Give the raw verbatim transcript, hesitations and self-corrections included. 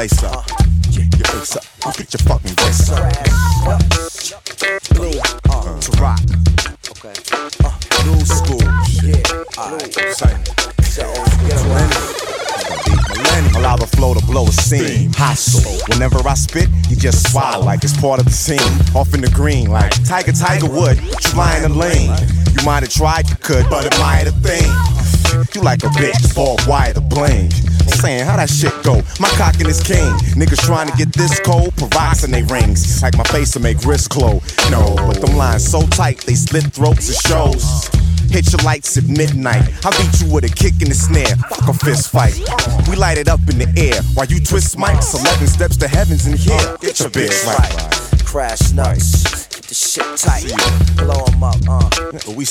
face up. Yeah, your face up. Get your fucking face up. Blue, uh, to rock. Okay. Uh, new school. Shit. Alright, say. Allow the flow to blow a scene. Hostile. Whenever I spit, you just swallow like it's part of the scene. Off in the green, like Tiger Tiger Wood. You flying the lane. You might have tried, you could, but it might have been. You like a bitch, ball wire to blame. Saying how that shit go, my cock in his king. Niggas trying to get this cold, provoks in they rings. Like my face to make wrist glow. No, but them lines so tight, they slit throats and shows. Hit your lights at midnight. I beat you with a kick in the snare. Fuck a fist fight. We light it up in the air while you twist mics. Eleven steps to heavens in here. Get your bitch right. Crash nuts. Keep the shit tight. Blow 'em up, uh. We